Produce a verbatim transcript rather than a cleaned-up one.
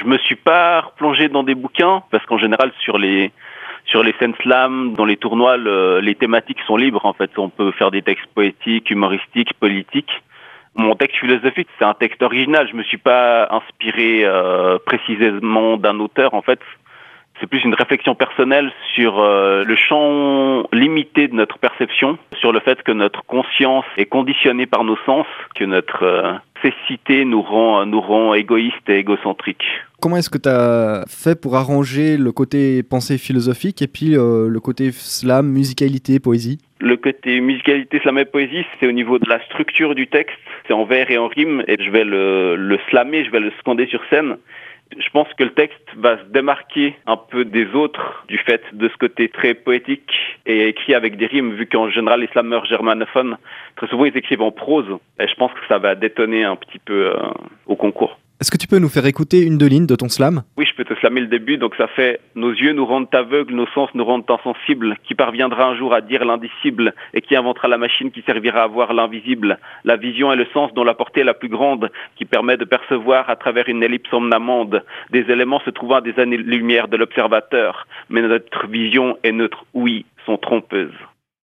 me suis pas replongé dans des bouquins, parce qu'en général, sur les, sur les scènes slam, dans les tournois, le, les thématiques sont libres, en fait. On peut faire des textes poétiques, humoristiques, politiques. Mon texte philosophique, c'est un texte original. Je me suis pas inspiré euh, précisément d'un auteur, en fait. C'est plus une réflexion personnelle sur euh, le champ limité de notre perception, sur le fait que notre conscience est conditionnée par nos sens, que notre euh, cécité nous rend, nous rend égoïstes et égocentriques. Comment est-ce que tu as fait pour arranger le côté pensée philosophique et puis euh, le côté slam, musicalité, poésie ? Le côté musicalité, slam et poésie, c'est au niveau de la structure du texte. C'est en vers et en rime, et je vais le, le slammer, je vais le scander sur scène. Je pense que le texte va se démarquer un peu des autres du fait de ce côté très poétique et écrit avec des rimes, vu qu'en général les slammeurs germanophones, très souvent ils écrivent en prose. Et je pense que ça va détonner un petit peu euh, au concours. Est-ce que tu peux nous faire écouter une deux lignes de ton slam ? Oui, je peux te slammer le début. Donc ça fait « Nos yeux nous rendent aveugles, nos sens nous rendent insensibles. Qui parviendra un jour à dire l'indicible et qui inventera la machine qui servira à voir l'invisible. La vision est le sens dont la portée est la plus grande, qui permet de percevoir à travers une ellipse omnamende des éléments se trouvant à des années-lumière de l'observateur. Mais notre vision et notre ouïe sont trompeuses. »